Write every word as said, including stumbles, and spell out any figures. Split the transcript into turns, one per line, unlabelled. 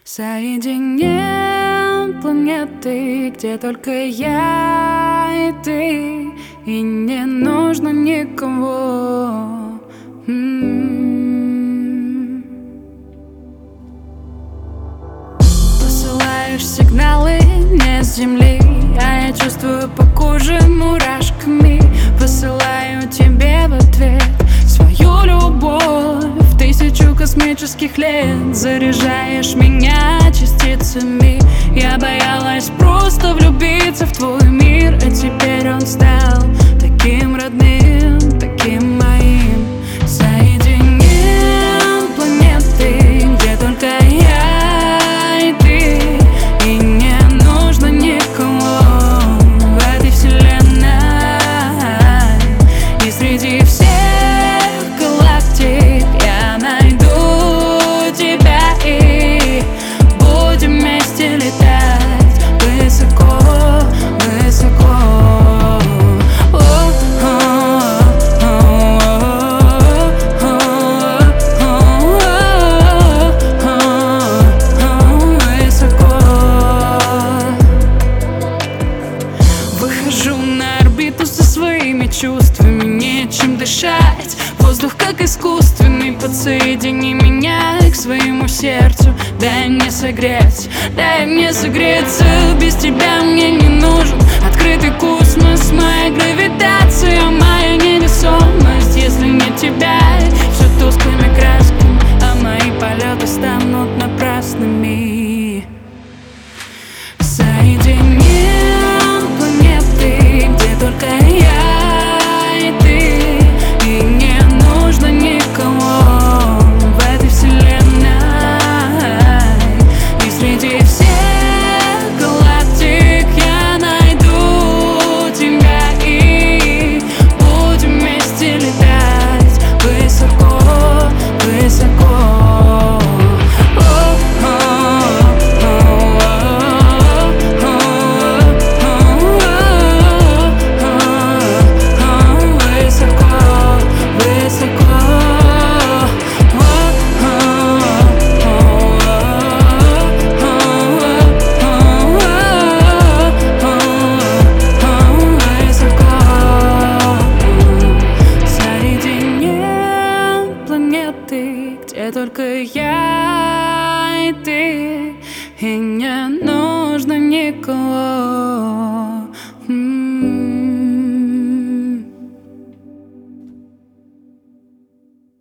Соединим планеты, где только я и ты, и не нужно никого. М-м-м. Посылаешь сигналы не с земли, а я чувствую по коже мурашками. Посылаю тебе в ответ свою любовь в тысячу космических лет. Заряжаешь меня частицами. Я боялась просто влюбиться в твой мир, а теперь он стал таким родным, таким моим. Соединим планеты, где только я и ты, и не нужно никого в этой вселенной. И среди всех галактик я найду тебя, и будем вместе летать высоко, высоко. Выхожу на орбиту со своими чувствами, нечем дышать. Воздух как искусственный, подсоедини меня к своему сердцу. Дай мне согреть, дай мне согреться. Без тебя мне не нужен открытый космос, моя гравитация, моя невесомость. Если нет тебя, все тусклыми красками, а мои полеты станут напрасными. Соединим планеты, где только я и ты, и не нужно никого в этой вселенной. И среди всех галактик я найду тебя, и будем вместе летать высоко, высоко. Где только я и ты, и не нужно никого.